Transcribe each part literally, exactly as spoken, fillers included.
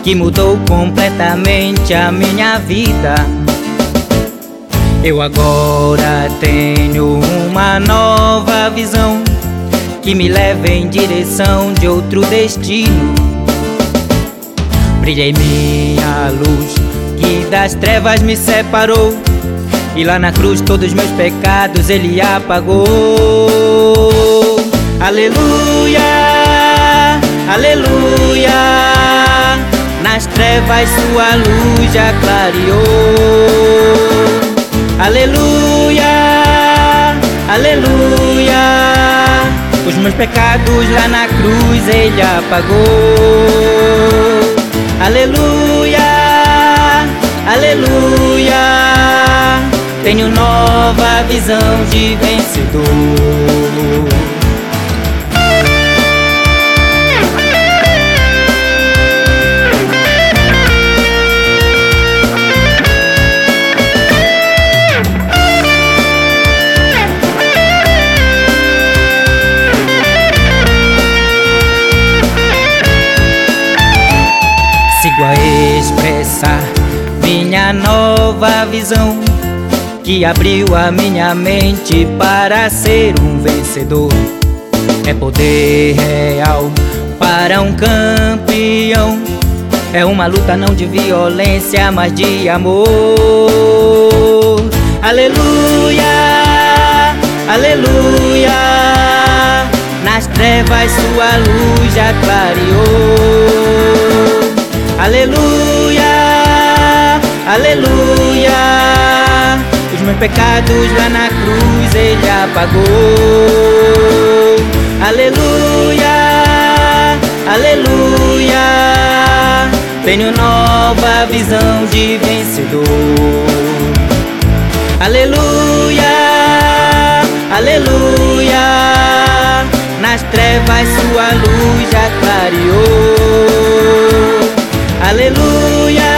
que mudou completamente a minha vida. Eu agora tenho uma nova visão que me leva em direção de outro destino. Brilha em minha luz que das trevas me separou, e lá na cruz todos meus pecados Ele apagou. Aleluia, aleluia, nas trevas sua luz já clareou. Aleluia, aleluia, os meus pecados lá na cruz Ele apagou. Aleluia, aleluia, tenho nova visão de vencedor. Sigo a expressar minha nova visão, que abriu a minha mente para ser um vencedor. É poder real para um campeão, é uma luta não de violência, mas de amor. Aleluia, aleluia, nas trevas sua luz já clareou. Aleluia, aleluia, os meus pecados lá na cruz Ele apagou. Aleluia, aleluia, tenho nova visão de vencedor. Aleluia, aleluia, nas trevas sua luz já clareou. Aleluia,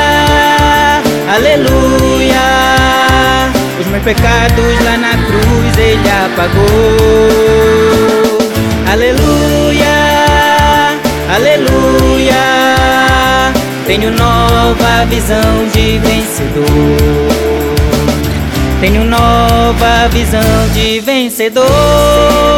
aleluia, os meus pecados lá na cruz Ele apagou. Aleluia, aleluia, tenho nova visão de vencedor. Tenho nova visão de vencedor.